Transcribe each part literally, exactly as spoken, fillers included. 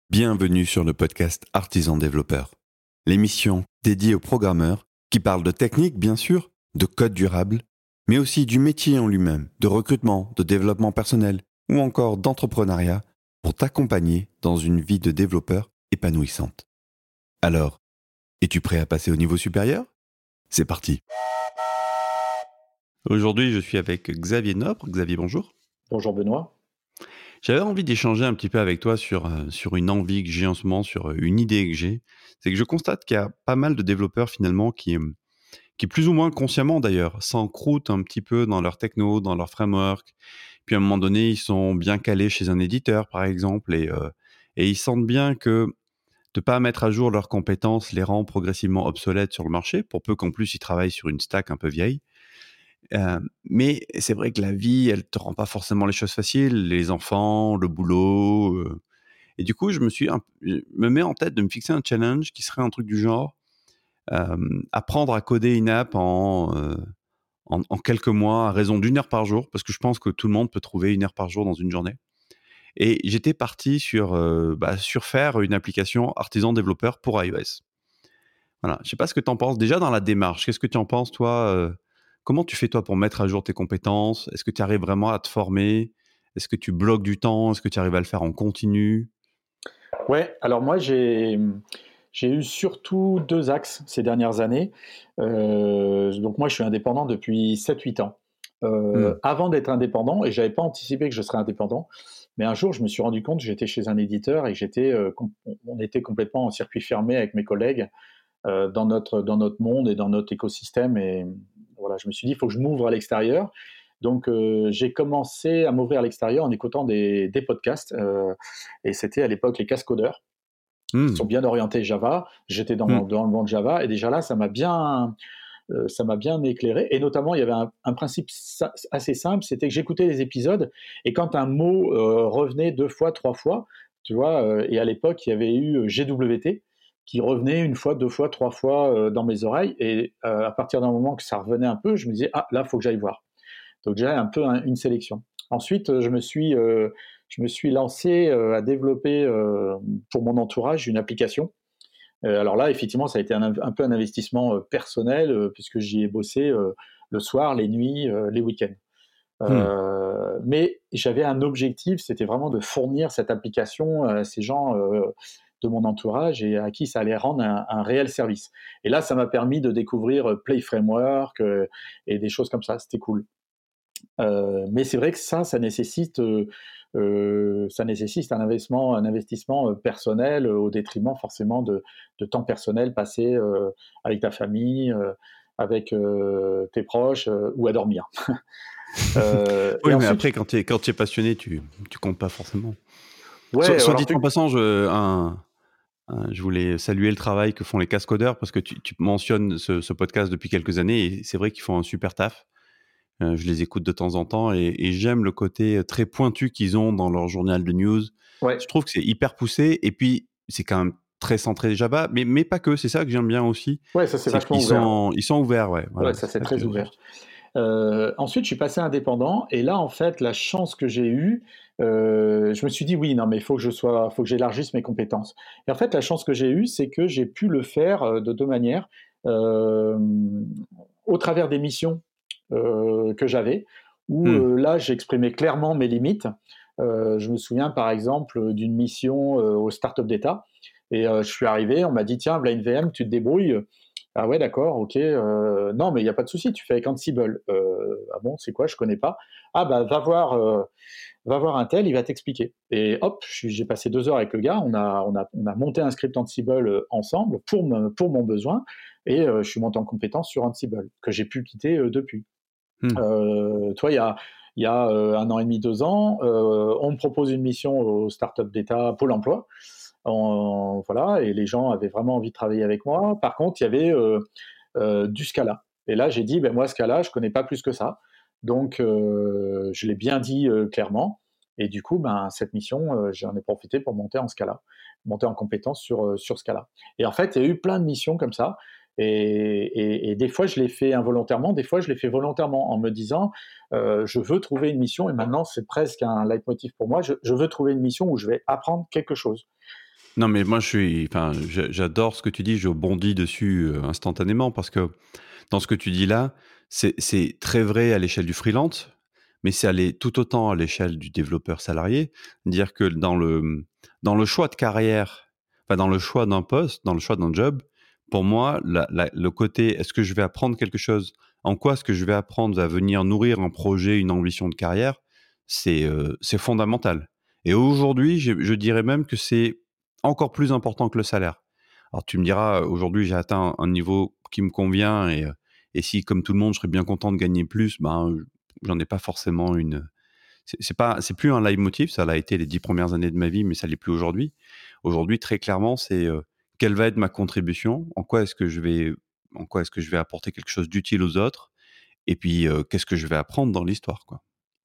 Bienvenue sur le podcast Artisan Développeur, l'émission dédiée aux programmeurs qui parlent de technique, bien sûr, de code durable, mais aussi du métier en lui-même, de recrutement, de développement personnel ou encore d'entrepreneuriat pour t'accompagner dans une vie de développeur épanouissante. Alors, es-tu prêt à passer au niveau supérieur ? C'est parti. Aujourd'hui, je suis avec Xavier Nobre. Xavier, bonjour. Bonjour Benoît. J'avais envie d'échanger un petit peu avec toi sur, euh, sur une envie que j'ai en ce moment, sur une idée que j'ai. C'est que je constate qu'il y a pas mal de développeurs finalement qui, euh, qui plus ou moins consciemment d'ailleurs, s'encroutent un petit peu dans leur techno, dans leur framework. Puis à un moment donné, ils sont bien calés chez un éditeur par exemple et, euh, et ils sentent bien que de pas mettre à jour leurs compétences les rend progressivement obsolètes sur le marché, pour peu qu'en plus ils travaillent sur une stack un peu vieille. Euh, mais c'est vrai que la vie, elle te rend pas forcément les choses faciles, les enfants, le boulot. euh. Et du coup, je me suis, un- je me mets en tête de me fixer un challenge qui serait un truc du genre euh, apprendre à coder une app en, euh, en, en quelques mois, à raison d'une heure par jour, parce que je pense que tout le monde peut trouver une heure par jour dans une journée. Et j'étais parti sur, euh, bah, sur faire une application artisan développeur pour iOS. Voilà. Je sais pas ce que tu en penses déjà dans la démarche. Qu'est-ce que tu en penses, toi euh, Comment tu fais, toi, pour mettre à jour tes compétences ? Est-ce que tu arrives vraiment à te former ? Est-ce que tu bloques du temps ? Est-ce que tu arrives à le faire en continu ? Ouais, alors moi j'ai j'ai eu surtout deux axes ces dernières années. Euh, donc moi je suis indépendant depuis sept huit ans. Euh, Hmm. avant d'être indépendant, et j'avais pas anticipé que je serais indépendant, mais un jour je me suis rendu compte que j'étais chez un éditeur et que j'étais, euh, com- on était complètement en circuit fermé avec mes collègues euh, dans notre dans notre monde et dans notre écosystème. Et voilà, je me suis dit il faut que je m'ouvre à l'extérieur. Donc euh, j'ai commencé à m'ouvrir à l'extérieur en écoutant des, des podcasts. Euh, et c'était à l'époque les Cascodeurs, qui sont Hmm. bien orientés Java. J'étais dans, Hmm. dans le monde Java et déjà là, ça m'a bien, euh, ça m'a bien éclairé. Et notamment, il y avait un, un principe sa- assez simple, c'était que j'écoutais les épisodes et quand un mot euh, revenait deux fois, trois fois, tu vois, euh, et à l'époque, il y avait eu G W T qui revenait une fois, deux fois, trois fois euh, dans mes oreilles. Et euh, à partir d'un moment que ça revenait un peu, je me disais, ah, là, il faut que j'aille voir. Donc déjà un peu un- une sélection. Ensuite, euh, je me suis, euh, je me suis lancé euh, à développer euh, pour mon entourage une application. Euh, alors là, effectivement, ça a été un, un peu un investissement euh, personnel euh, puisque j'y ai bossé euh, le soir, les nuits, euh, les week-ends. Hmm. Euh, mais j'avais un objectif, c'était vraiment de fournir cette application à ces gens euh, de mon entourage et à qui ça allait rendre un, un réel service. Et là, ça m'a permis de découvrir euh, Play Framework euh, et des choses comme ça. C'était cool. Euh, mais c'est vrai que ça, ça nécessite, euh, euh, ça nécessite un investissement, un investissement euh, personnel euh, au détriment forcément de, de temps personnel passé euh, avec ta famille, euh, avec euh, tes proches euh, ou à dormir. Euh, et Oui, mais ensuite, après, quand tu es, quand tu es passionné, tu tu comptes pas forcément. ouais, Soit, soit alors dit en tu, passant, je, un, un- je voulais saluer le travail que font les cascodeurs parce que tu, tu mentionnes ce, ce podcast depuis quelques années et c'est vrai qu'ils font un super taf. Euh, je les écoute de temps en temps et, et j'aime le côté très pointu qu'ils ont dans leur journal de news. ouais, Je trouve que c'est hyper poussé et puis c'est quand même très centré Java, mais, mais pas que. C'est ça que j'aime bien aussi. ouais, ça c'est C'est vachement qu'ils ouvert. sont, ils sont ouverts, ouais. Ouais, Voilà, ça c'est c'est ça que très je, je ouvert. Euh, ensuite, je suis passé indépendant et là, en fait, la chance que j'ai eue, euh, je me suis dit oui, non, mais il faut que je sois, faut que j'élargisse mes compétences. Et en fait, la chance que j'ai eue, c'est que j'ai pu le faire euh, de deux manières. Euh, Au travers des missions euh, que j'avais, où Hmm. euh, là, j'exprimais clairement mes limites. Euh, je me souviens par exemple d'une mission euh, au Startup d'État. Et euh, je suis arrivé, on m'a dit tiens, Blind V M, tu te débrouilles. Ah ouais, d'accord, ok. Euh, non, mais il n'y a pas de souci, tu fais avec Ansible. Euh, ah bon, c'est quoi, je connais pas. Ah bah va voir, euh, va voir un tel, il va t'expliquer. Et hop, j'ai passé deux heures avec le gars, on a, on a, on a monté un script Ansible ensemble pour, me, pour mon besoin, et euh, je suis monté en compétence sur Ansible, que j'ai pu quitter euh, depuis. Hmm. Euh, toi, il y a, il y a euh, un an et demi, deux ans, euh, on me propose une mission au Startup d'État Pôle emploi. En- voilà, et les gens avaient vraiment envie de travailler avec moi. Par contre, il y avait euh, euh, du Scala. Et là, j'ai dit, ben moi, Scala, je connais pas plus que ça. Donc, euh, je l'ai bien dit euh, clairement. Et du coup, ben, cette mission, euh, j'en ai profité pour monter en Scala, monter en compétence sur, euh, sur Scala. Et en fait, il y a eu plein de missions comme ça. Et, et, et des fois, je l'ai fait involontairement, des fois, je l'ai fait volontairement en me disant, euh, je veux trouver une mission, et maintenant, c'est presque un leitmotiv pour moi, je, je veux trouver une mission où je vais apprendre quelque chose. Non, mais moi, je suis, enfin, j'a- j'adore ce que tu dis, je bondis dessus euh, instantanément parce que dans ce que tu dis là, c'est c'est très vrai à l'échelle du freelance, mais c'est allé tout autant à l'échelle du développeur salarié. Dire que dans le, dans le choix de carrière, enfin, dans le choix d'un poste, dans le choix d'un job, pour moi, la- la- le côté est-ce que je vais apprendre quelque chose, en quoi est-ce que je vais apprendre va venir nourrir un projet, une ambition de carrière, c'est euh, c'est fondamental. Et aujourd'hui, je, je dirais même que c'est encore plus important que le salaire. Alors tu me diras, aujourd'hui j'ai atteint un niveau qui me convient et, euh, et si comme tout le monde je serais bien content de gagner plus, ben j'en ai pas forcément une. C'est c'est pas, c'est plus un leitmotiv, ça l'a été les dix premières années de ma vie, mais ça l'est plus aujourd'hui. Aujourd'hui très clairement c'est euh, quelle va être ma contribution, en quoi est-ce que je vais, en quoi est-ce que je vais apporter quelque chose d'utile aux autres, et puis euh, qu'est-ce que je vais apprendre dans l'histoire quoi.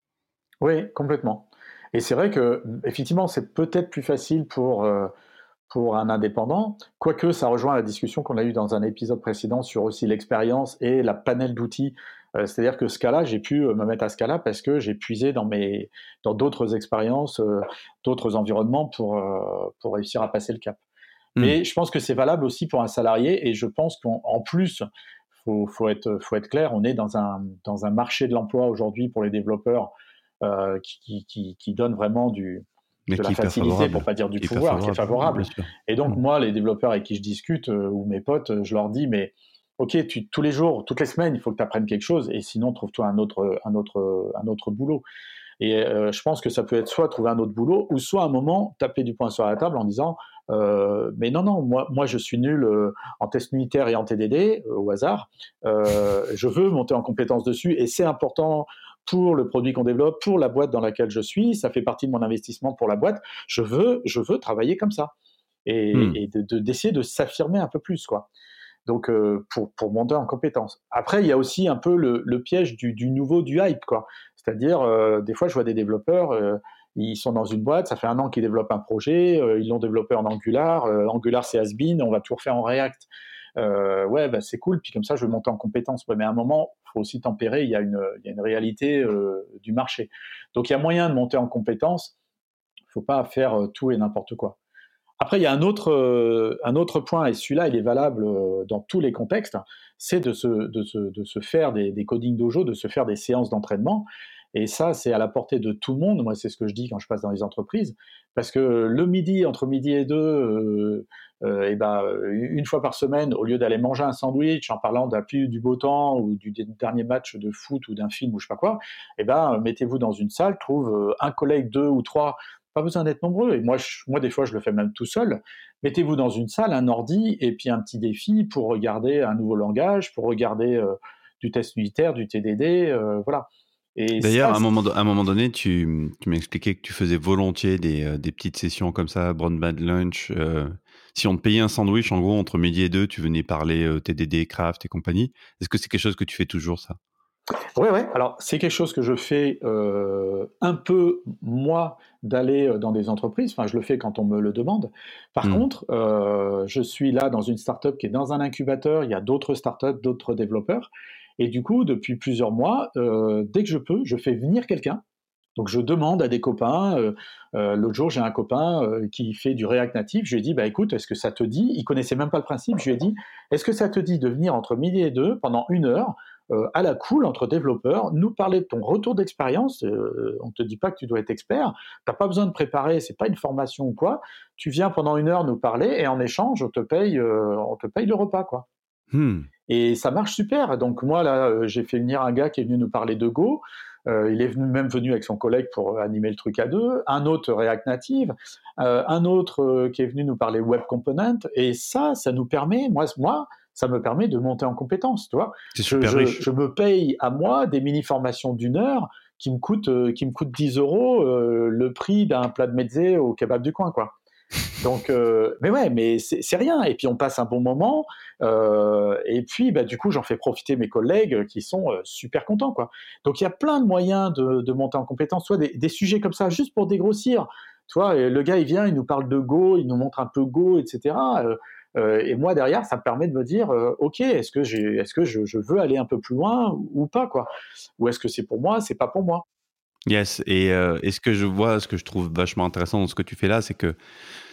Oui, complètement. Et c'est vrai que, effectivement, c'est peut-être plus facile pour, euh, pour un indépendant, quoique ça rejoint la discussion qu'on a eue dans un épisode précédent sur aussi l'expérience et la panel d'outils. Euh, c'est-à-dire que Scala, j'ai pu euh, me mettre à Scala parce que j'ai puisé dans mes dans d'autres expériences, euh, d'autres environnements pour, euh, pour réussir à passer le cap. Hmm. Mais je pense que c'est valable aussi pour un salarié et je pense qu'en en plus, faut, faut être, faut être clair, on est dans un, dans un marché de l'emploi aujourd'hui pour les développeurs euh, qui, qui, qui donne vraiment du, Mais de qui la est hyper facilité, pour favorable, pas dire du qui est hyper pouvoir, qui est favorable, bien favorable. sûr. Et donc Hmm. moi, les développeurs avec qui je discute, euh, ou mes potes, euh, je leur dis, mais ok, tu, tous les jours, toutes les semaines, il faut que tu apprennes quelque chose, et sinon, trouve-toi un autre, un, autre, un autre boulot. Et euh, je pense que ça peut être soit trouver un autre boulot, ou soit à un moment taper du poing sur la table en disant euh, mais non, non, moi, moi je suis nul euh, en test unitaire et en T D D, euh, au hasard. Euh, je veux monter en compétence dessus, et c'est important pour le produit qu'on développe, pour la boîte dans laquelle je suis, ça fait partie de mon investissement pour la boîte. Je veux, je veux travailler comme ça. Hmm. Et, et de, de, d'essayer de s'affirmer un peu plus, quoi. Donc, euh, pour, pour monter en compétence. Après, il y a aussi un peu le, le piège du, du nouveau, du hype, quoi. C'est-à-dire, euh, des fois, je vois des développeurs, euh, ils sont dans une boîte, ça fait un an qu'ils développent un projet, euh, ils l'ont développé en Angular, euh, Angular c'est has-been, on va tout refaire en React. Euh, ouais, bah, c'est cool, puis comme ça, je vais monter en compétence. Ouais, mais à un moment, il faut aussi tempérer, il y a une, il y a une réalité euh, du marché. Donc, il y a moyen de monter en compétence, il ne faut pas faire euh, tout et n'importe quoi. Après, il y a un autre, euh, un autre point, et celui-là, il est valable euh, dans tous les contextes, c'est de se, de se, de se faire des, des coding dojo, de se faire des séances d'entraînement. Et ça, c'est à la portée de tout le monde. Moi, c'est ce que je dis quand je passe dans les entreprises. Parce que le midi, entre midi et deux, euh, euh, et ben, une fois par semaine, au lieu d'aller manger un sandwich en parlant de la pluie, du beau temps ou du dernier match de foot ou d'un film ou je sais pas quoi, et ben, mettez-vous dans une salle, trouve euh, un collègue, deux ou trois, pas besoin d'être nombreux. Et moi, je, moi, des fois, je le fais même tout seul. Mettez-vous dans une salle, un ordi, et puis un petit défi pour regarder un nouveau langage, pour regarder euh, du test unitaire, du T D D, euh, voilà. Et D'ailleurs, ça, à un moment, à un moment donné, tu, tu m'as expliqué que tu faisais volontiers des, euh, des petites sessions comme ça, Broadband Lunch. Euh, si on te payait un sandwich, en gros, entre midi et deux, tu venais parler euh, T D D, Craft et compagnie. Est-ce que c'est quelque chose que tu fais toujours, ça? ouais, ouais. Alors, c'est quelque chose que je fais euh, un peu, moi, d'aller euh, dans des entreprises. Enfin, je le fais quand on me le demande. Par Hmm. contre, euh, je suis là dans une startup qui est dans un incubateur. Il y a d'autres startups, d'autres développeurs. Et du coup, depuis plusieurs mois, euh, dès que je peux, je fais venir quelqu'un. Donc, je demande à des copains. Euh, euh, l'autre jour, j'ai un copain euh, qui fait du React Native. Je lui ai dit, bah, écoute, est-ce que ça te dit? Il connaissait même pas le principe. Je lui ai dit, est-ce que ça te dit de venir entre midi et deux pendant une heure euh, à la cool entre développeurs, nous parler de ton retour d'expérience. Euh, on ne te dit pas que tu dois être expert, tu n'as pas besoin de préparer, c'est pas une formation ou quoi. Tu viens pendant une heure nous parler et en échange, on te paye, euh, on te paye le repas, quoi. Hmm. Et ça marche super. Donc moi, là, euh, j'ai fait venir un gars qui est venu nous parler de Go. Euh, il est venu, même venu avec son collègue pour animer le truc à deux. Un autre React Native. Euh, un autre euh, qui est venu nous parler Web Component. Et ça, ça nous permet, moi, moi ça me permet de monter en compétence. Tu vois, C'est je, super je, riche. je me paye à moi des mini-formations d'une heure qui me coûtent, euh, qui me coûtent dix euros, euh, le prix d'un plat de mezze au kebab du coin, quoi. Donc, euh, mais ouais, mais c'est c'est rien. Et puis on passe un bon moment. Euh, et puis, bah, du coup, j'en fais profiter mes collègues qui sont euh, super contents, quoi. Donc, il y a plein de moyens de, de monter en compétence, soit des, des sujets comme ça, juste pour dégrossir. Tu vois, et le gars, il vient, il nous parle de Go, il nous montre un peu Go, et cetera. Euh, euh, et moi, derrière, ça me permet de me dire, euh, OK, est-ce que, j'ai, est-ce que je, je veux aller un peu plus loin ou, ou pas, quoi. Ou est-ce que c'est pour moi, c'est pas pour moi. Yes. Et, euh, et ce que je vois, ce que je trouve vachement intéressant dans ce que tu fais là, c'est que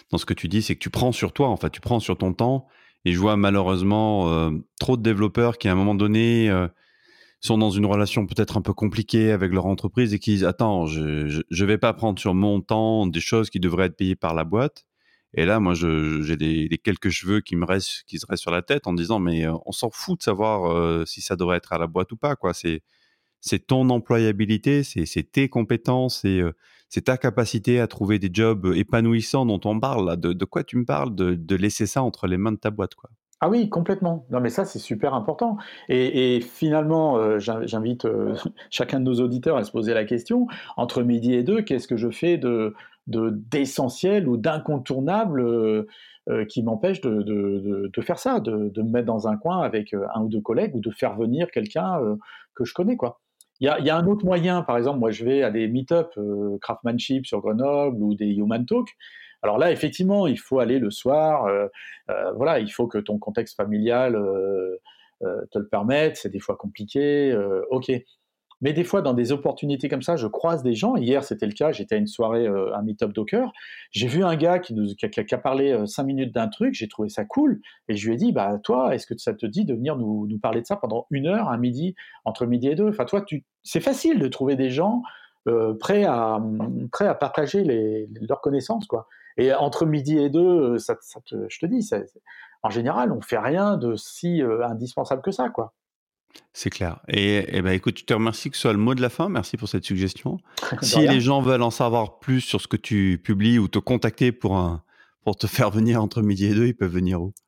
dans ce que tu dis, c'est que tu prends sur toi, en fait, tu prends sur ton temps. Et je vois malheureusement euh, trop de développeurs qui, à un moment donné, euh, sont dans une relation peut-être un peu compliquée avec leur entreprise et qui disent attends, je, je je vais pas prendre sur mon temps des choses qui devraient être payées par la boîte. Et là, moi, je, j'ai des, des quelques cheveux qui me restent, qui se restent sur la tête en disant mais euh, on s'en fout de savoir euh, si ça devrait être à la boîte ou pas, quoi. C'est c'est ton employabilité, c'est c'est tes compétences, c'est euh, c'est ta capacité à trouver des jobs épanouissants dont on parle là. De, de quoi tu me parles de, de laisser ça entre les mains de ta boîte, quoi. Ah oui, complètement. Non, mais ça, c'est super important et et finalement, heu, j'in j'invite, heu, chacun de nos auditeurs à se poser la question, entre midi et deux, qu'est-ce que je fais de de d'essentiel ou d'incontournable, heu heu, qui m'empêche de de de de faire ça, de de me mettre dans un coin avec, heu, un ou deux collègues ou de faire venir quelqu'un, heu, que je connais, quoi. Il y a il y a un autre moyen, par exemple, moi, je vais à des meet-up, heu, Craftsmanship sur Grenoble ou des Human Talk. Alors là, effectivement, il faut aller le soir, heu heu, voilà, il faut que ton contexte familial, heu heu, te le permette. C'est des fois compliqué, heu, OK. Mais des fois, dans des opportunités comme ça, je croise des gens. Hier, c'était le cas, j'étais à une soirée, heu, un meet-up Docker. J'ai vu un gars qui nous qui a qui a qui a parlé, heu, cinq minutes d'un truc, j'ai trouvé ça cool et je lui ai dit: «Bah, toi, est-ce que ça te dit de venir nous nous parler de ça pendant une heure, à midi, entre midi et deux?» Enfin, toi, tu c'est facile de trouver des gens, heu, prêts à, mmh, prêts à partager les leurs connaissances, quoi et entre midi et deux, heu, ça ça te je te dis, c'est c'est en général, on fait rien de si, heu, indispensable que ça, quoi. C'est clair. Et, et ben, écoute, je te remercie que ce soit le mot de la fin. Merci pour cette suggestion. De Si les rien. gens veulent en savoir plus sur ce que tu publies ou te contacter pour un, pour te faire venir entre midi et deux, ils peuvent venir où?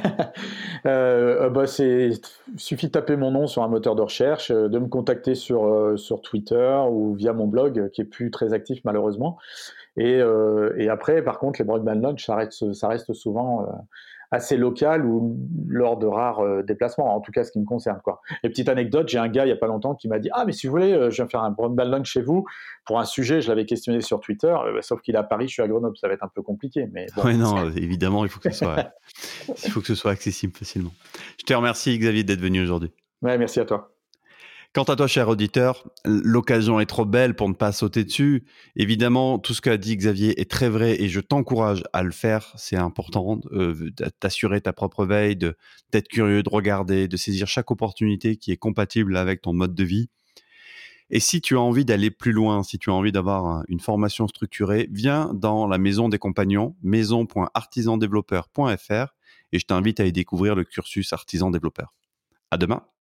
Heu, heu, bah, c'est il suffit de taper mon nom sur un moteur de recherche, heu, de me contacter sur, heu, sur Twitter ou via mon blog, heu, qui est plus très actif malheureusement et heu et après par contre les Broadband Lunch ça reste ça reste souvent, heu, assez local ou lors de rares, heu, déplacements, en tout cas ce qui me concerne, quoi. Et petite anecdote, j'ai un gars il y a pas longtemps qui m'a dit: «Ah mais si vous voulez, heu, je viens faire un Broadband Lunch chez vous» pour un sujet, je l'avais questionné sur Twitter, heu, bah, sauf qu'il est à Paris, je suis à Grenoble, ça va être un peu compliqué, mais bon. Oui, non, évidemment, il faut que ce soit, il faut que ce soit accessible facilement. Je te remercie, Xavier, d'être venu aujourd'hui. Ouais, merci à toi. Quant à toi, cher auditeur, l'occasion est trop belle pour ne pas sauter dessus. Évidemment, tout ce qu'a dit Xavier est très vrai et je t'encourage à le faire. C'est important euh, d'assurer ta propre veille, de, d'être curieux, de regarder, de saisir chaque opportunité qui est compatible avec ton mode de vie. Et si tu as envie d'aller plus loin, si tu as envie d'avoir une formation structurée, viens dans la Maison des Compagnons, maison point artisan développeur point f r, et je t'invite à y découvrir le cursus artisan développeur. À demain.